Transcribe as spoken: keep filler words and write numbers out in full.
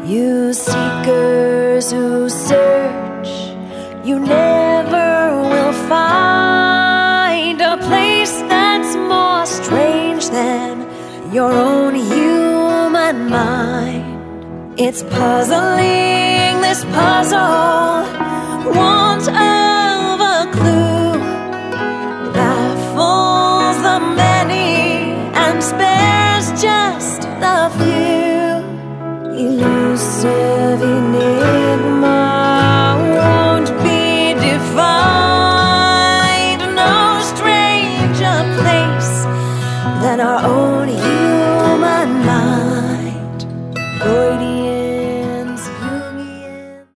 You seekers who search, you never will find a place that's more strange than your own human mind. It's puzzling, this puzzle, want of a clue.